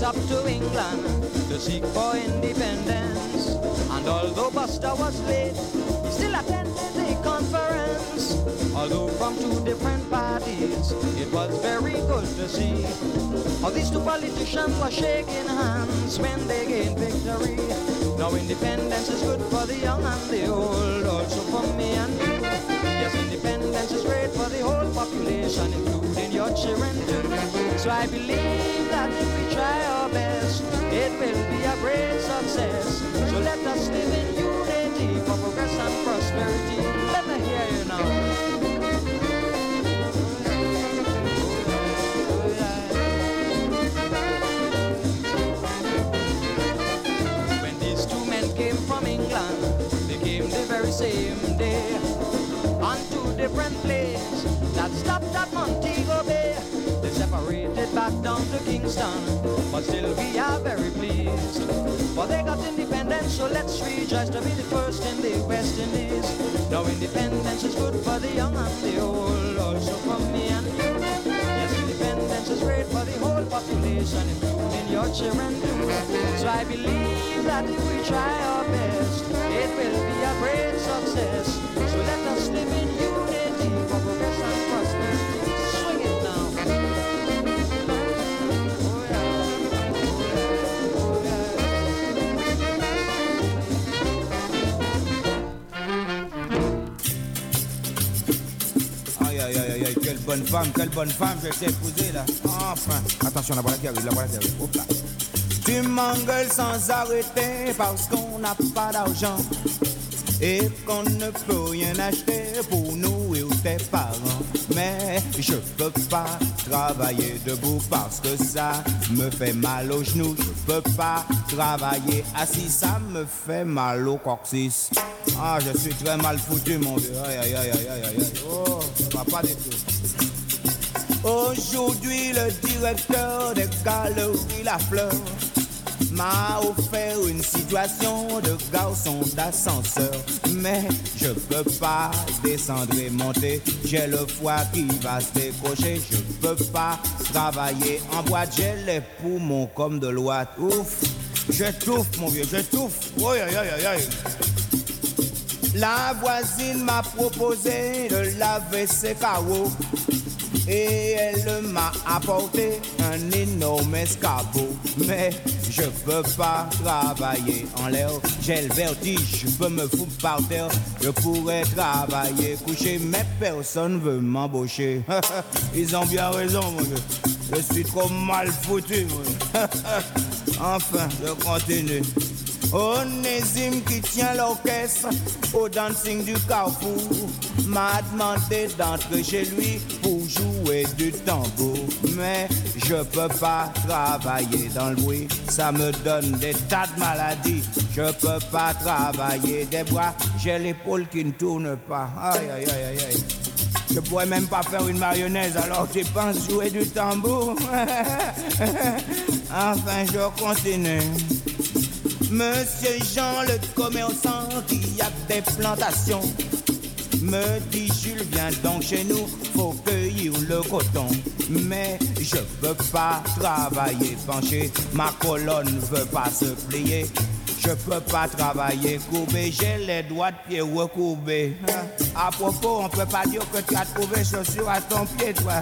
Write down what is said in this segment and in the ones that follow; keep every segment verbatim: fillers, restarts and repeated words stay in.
up to England to seek for independence. And although Buster was late, he still attended the conference. Although from two different parties, it was very good to see how these two politicians were shaking hands when they gained victory. Now independence is good for the young and the old, also for me and you. Yes, independence is great for the whole population, including your children too. So I believe that if we try our best, it will be a great success. So let us live in unity for progress and prosperity. Let me hear you now. From England, they came the very same day on two different planes that stopped at Montego Bay. They separated back down to Kingston, but still we are very pleased. For they got independence, so let's rejoice to be the first in the West Indies. Now independence is good for the young and the old, also for me and you. Yes, independence is great for the whole population, including your children too. So I believe that if we try our best, it will be a great success. So let us live in unity for progress and prosperity. Swing it now. Oh yeah, oh yeah, oh yeah. Aïe aïe aïe aïe, quelle bonne femme, quelle bonne femme, je t'ai épousée là. Enfin, attention, la voilà qui arrive, la voilà qui arrive. Hop là. Tu m'engueules sans arrêter parce qu'on n'a pas d'argent et qu'on ne peut rien acheter pour nous et tes parents. Mais je peux pas travailler debout parce que ça me fait mal aux genoux. Je peux pas travailler assis, ça me fait mal au coccyx. Ah, je suis très mal foutu, mon vieux. Aïe, aïe, aïe, aïe, aïe, aïe. Oh, ça va pas du tout. Aujourd'hui, le directeur des galeries La Fleur m'a offert une situation de garçon d'ascenseur. Mais je peux pas descendre et monter, j'ai le foie qui va se décrocher. Je peux pas travailler en boîte, j'ai les poumons comme de l'ouate. Ouf, j'étouffe mon vieux, j'étouffe. Aïe aïe aïe aïe. La voisine m'a proposé de laver ses carreaux et elle m'a apporté un énorme escabeau. Mais je peux pas travailler en l'air, j'ai le vertige, je peux me foutre par terre. Je pourrais travailler couché, mais personne veut m'embaucher. Ils ont bien raison, mon Dieu. Je suis trop mal foutu, mon Dieu. Enfin, je continue. Onésime qui tient l'orchestre au dancing du Carrefour m'a demandé d'entrer chez lui pour jouer du tambour. Mais je peux pas travailler dans le bruit, ça me donne des tas de maladies. Je peux pas travailler des bras, j'ai l'épaule qui ne tourne pas. Aïe aïe aïe aïe aïe. Je pourrais même pas faire une mayonnaise alors que tu penses jouer du tambour. Enfin je continue. Monsieur Jean le commerçant qui a des plantations me dit Jules viens donc chez nous, faut cueillir le coton. Mais je peux pas travailler penché, ma colonne veut pas se plier. Je peux pas travailler courbé, j'ai les doigts de pied recourbés. À propos, on peut pas dire que tu as trouvé chaussures à ton pied, toi.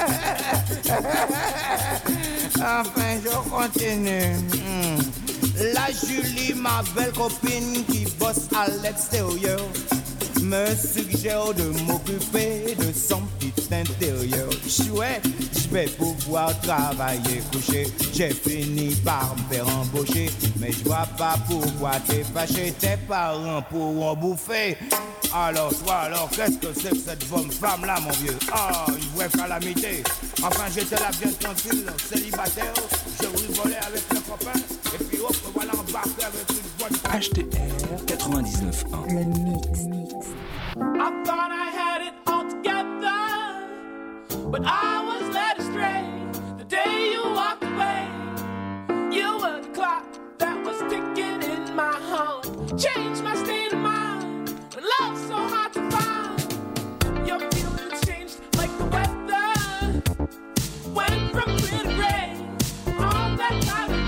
Enfin, je continue. La Julie, ma belle copine qui bosse à l'extérieur, me suggère de m'occuper de son petit intérieur. Chouette, je vais pouvoir travailler couché. J'ai fini par me faire embaucher, mais je vois pas pourquoi t'es fâché. Tes parents pourront bouffer. Alors toi, alors qu'est-ce que c'est que cette bonne femme-là, mon vieux? Ah, oh, une vraie calamité. Enfin, j'étais là bien tranquille, célibataire. Je rigolais avec mes copains. Et puis hop, voilà embarqué avec une bonne femme. H T R quatre-vingt-dix-neuf point un. Le mix, mix. I thought I had it all together, but I was led astray the day you walked away. You were the clock that was ticking in my heart, changed my state of mind. When love's so hard to find, your feelings changed like the weather. Went from clear to gray, all that time.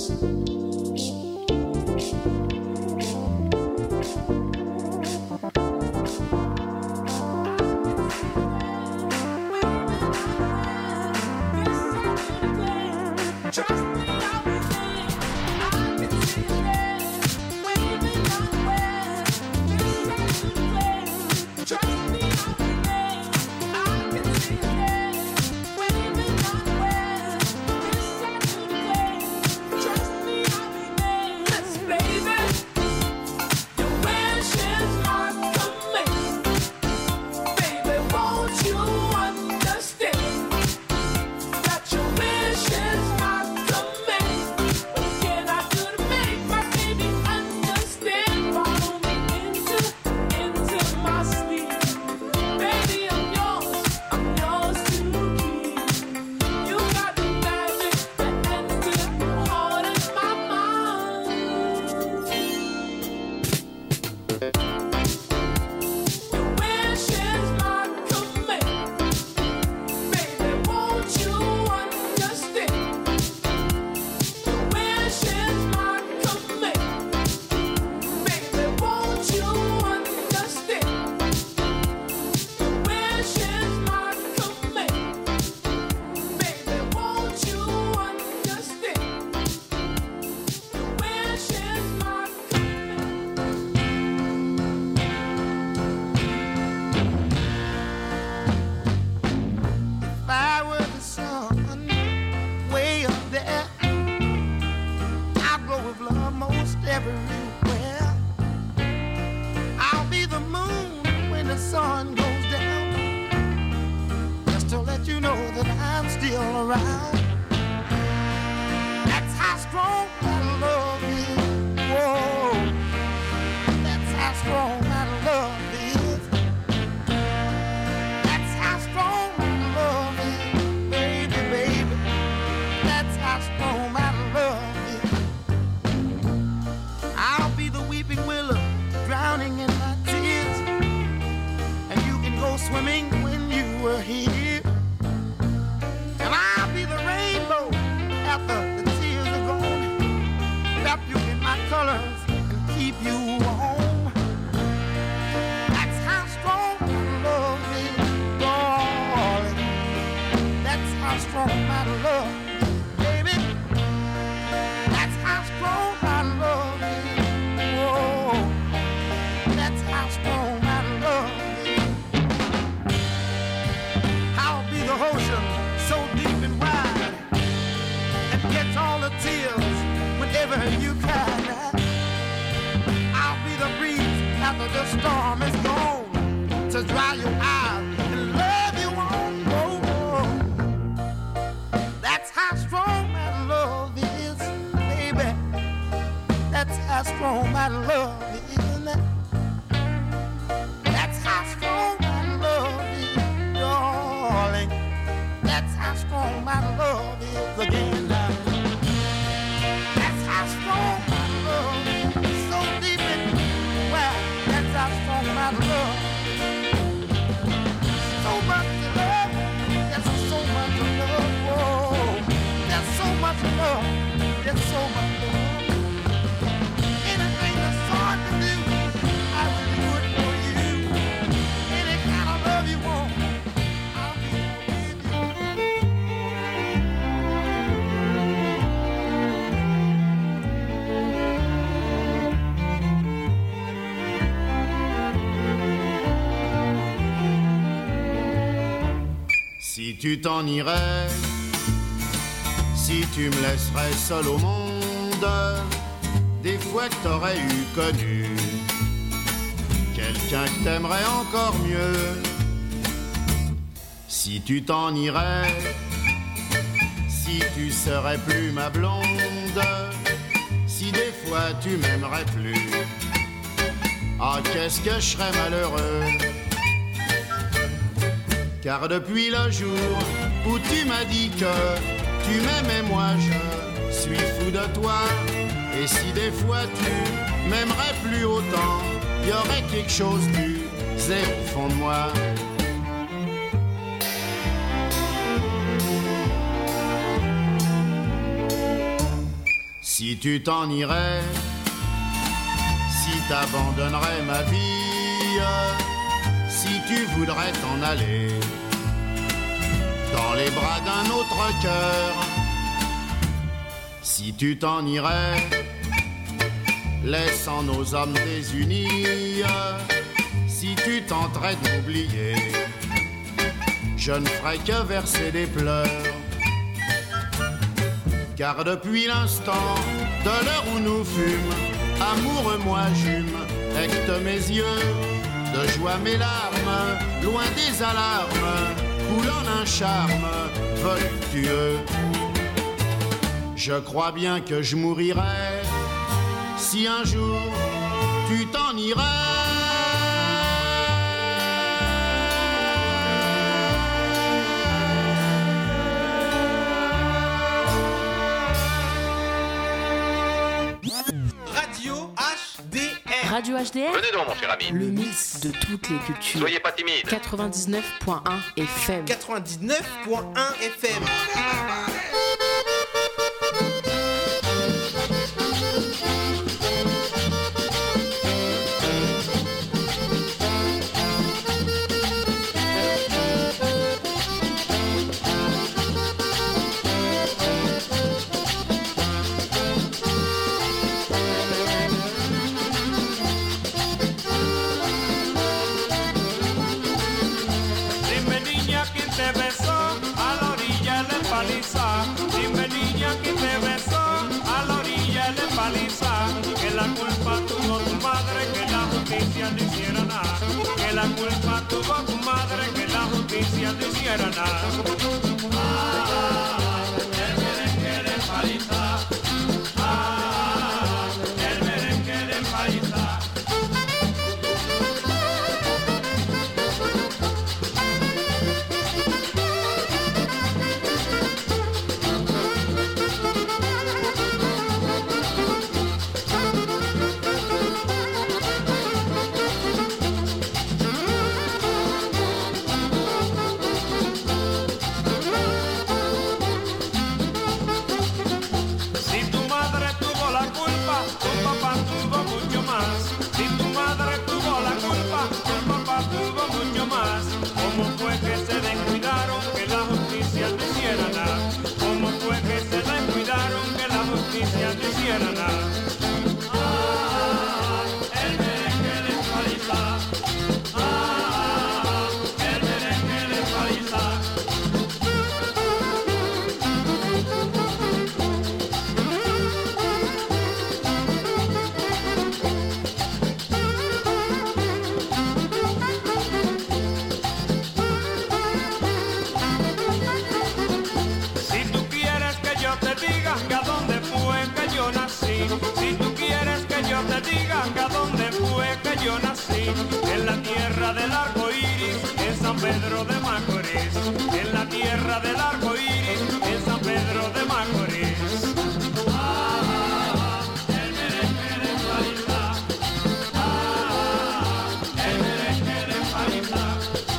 Si tu t'en irais, si tu me laisserais seul au monde, des fois que t'aurais eu connu quelqu'un que t'aimerais encore mieux. Si tu t'en irais, si tu serais plus ma blonde, si des fois tu m'aimerais plus, ah qu'est-ce que je serais malheureux. Car depuis le jour où tu m'as dit que tu m'aimais, moi je suis fou de toi. Et si des fois tu m'aimerais plus autant, il y aurait quelque chose du zéro au fond de moi. Si tu t'en irais, si t'abandonnerais ma vie, si tu voudrais t'en aller dans les bras d'un autre cœur, si tu t'en irais, laissant nos hommes désunis, si tu tenterais de m'oublier, je ne ferais que verser des pleurs. Car depuis l'instant de l'heure où nous fûmes, amoureux moi j'hume, hecte mes yeux, de joie mes larmes, loin des alarmes, coulant d'un charme voluptueux. Je crois bien que je mourirai si un jour tu t'en irais. Radio H D R. Radio H D R. Venez donc, mon cher ami. Le mix de toutes les cultures. Soyez pas timide. quatre-vingt-dix-neuf point un F M. quatre-vingt-dix-neuf point un F M. Dime niña que te besó a la orilla de paliza, que la culpa tuvo tu madre, que la justicia no hiciera nada, que la culpa tuvo tu madre, que la justicia no hiciera nada. Ah, el merengue de paliza, ah, el merengue de paliza. Si tú quieres que yo te diga que a dónde fue que yo nací, en la tierra del arco iris, en San Pedro de Macorís, en la tierra del arco iris, en San Pedro de Macorís. Ah, el merengue de Paliza, ah, el merengue de Paliza.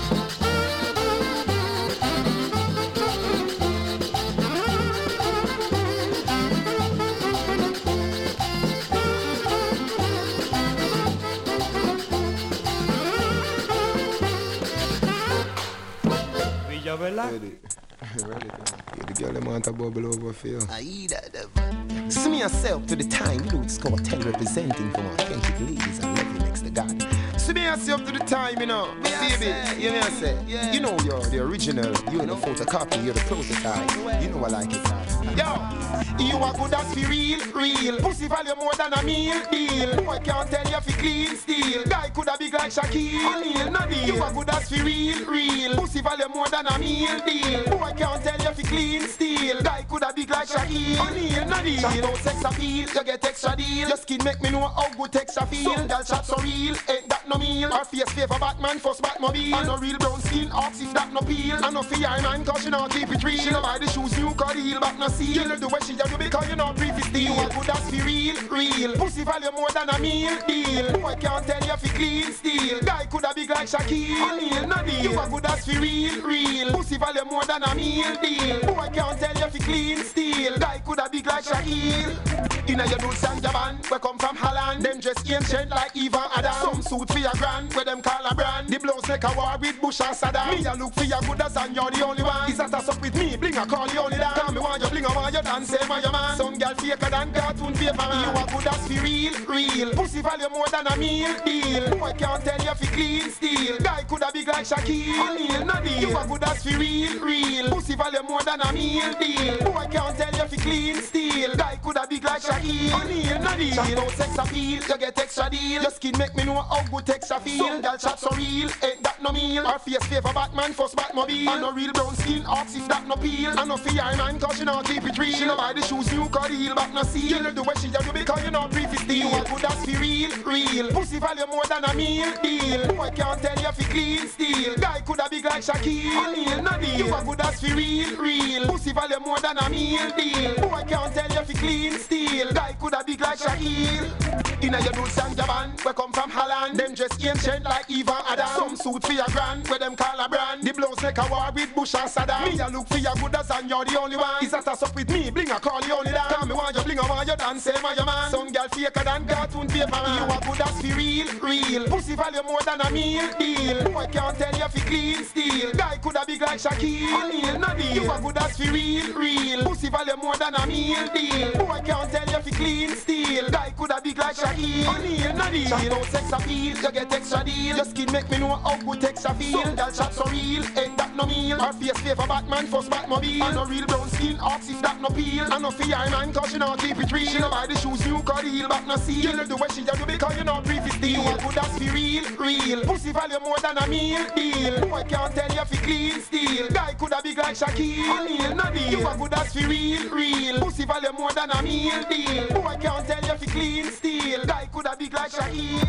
Ready. Ready. Yeah, the girl them want to bubble over for you. I that the See me yourself to the time, you know it's called ten representing from authentic ladies and lovely next to God. See me yourself to the time, you know. Baby, you know what I say? Yeah. You know you're the original, you ain't a photocopy, you're the prototype. You know I like it. Yo, you are good as for real, real. Pussy value more than a meal, deal. Boy can't tell you if you clean steel. Guy coulda big like Shaquille O'Neal, no deal. You are good as for real, real. Pussy value more than a meal, deal. Boy can't tell you if you clean steel. Guy coulda big like Shaquille O'Neal, no deal. Chat out sex appeal, you get extra deal. Your skin make me know how good texture feel. Some girl chat so real, ain't that no meal. Her face favor Batman, first Batmobile. And no real brown skin, ox if that no peel. And no fear man, cause she not keep it real. She no buy the shoes new, cause the heel back no seal. You know the way she do because you know brief is deal. You are good as for real, real. Pussy value more than a meal, deal. Boy can't tell you if you clean steel. Guy coulda big like Shaquille O'Neal, no deal. You are good as for real, real. Pussy value more than a meal, deal. Boy can't tell you if you clean steel. Guy coulda big like Shaquille. Inna your dudes and your band, we come from Holland. Them dress ancient like Eva Adam. Some suit for your grand, where them call a brand. The blouse make a war with Bush and Saddam. Me a look for your good as and you're the only one. Is that a suck with me? Bling a call you only dance. Tell me want you bling a want you dance, say my your man. Some girl faker than cartoon paper man. You a good as for real, real. Pussy value more than a meal, deal. Boy can't tell you fi clean steel. Guy coulda big like Shaquille O'Neal, no deal. You a good as for real, real. Pussy value more than a meal, deal. Boy can't tell you fi clean steel. Guy coulda big like Shaquille O'Neal, no deal. Chat no sex appeal, you get extra deal. Your skin make me know how good texture feel. Some girl chat so real, ain't that no meal. Her face favor Batman, first Batmobile. And no real brown skin, ox if that no peel. And no fear man, cause she not keep it real. She no buy the shoes, new car heel, back no seal. You know the way she do because you know brief is deal. You a good as for real, real. Pussy value more than a meal, deal. Boy can't tell you fi clean steel. Guy coulda big like Shaquille O'Neal, no deal. You a good as for real, real. Pussy value more than a meal, deal. Boy can't tell you fi clean steel. Guy coulda big like Shaquille. Inna your dudes and your band, we come from Holland. Them dress ancient like Eva Adam. Some suit for your grand, where them call a brand. The blouse make a war with Bush and Saddam. Me a look for your good as and you're the only one. Is that a suck with me? Bling a call you only dance. Tell me want you bling a want you dance, say my your man. Some girl faker than cartoon paper man. You a good as for real, real. Pussy value more than a meal, deal. Boy can't tell you fi clean steel. Guy coulda big like Shaquille O'Neal, no deal. You a good as for real, real. Pussy value more than a meal, deal. Boy can't tell you fi clean steel. Guy coulda big like Shaquille O'Neal, no deal. Chat no sex appeal, you get extra deal. Your skin make me know how good texture feel. Some girl chat so real, ain't that no meal. Her face favor Batman, first Batmobile. And no real brown skin, ox if that no peel. And no fear man, cause she not keep it real. She no buy the shoes, new car heel, back no seal. You know the way she do because you know brief is deal. You a good as for real, real. Pussy value more than a meal, deal. Boy can't tell you fi clean steel. Guy coulda big like Shaquille O'Neal, no deal. You a good as for real, real. Pussy value more than a meal, deal. Boy can't tell you fi clean steel. Guy coulda big like Shaquille.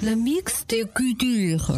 Le mix des cultures.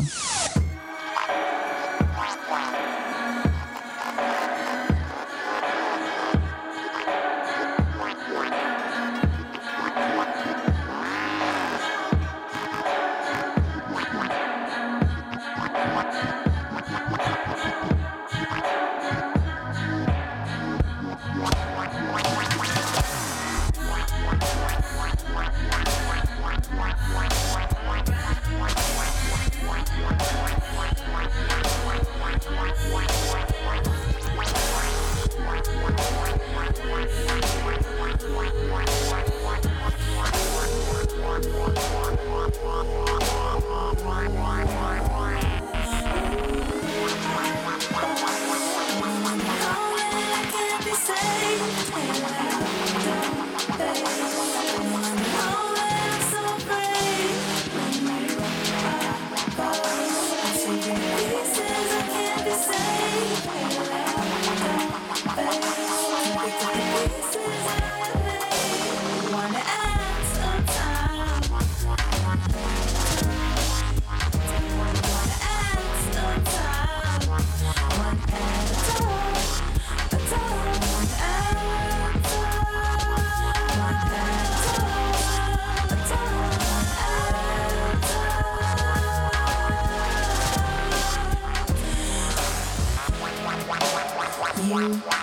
You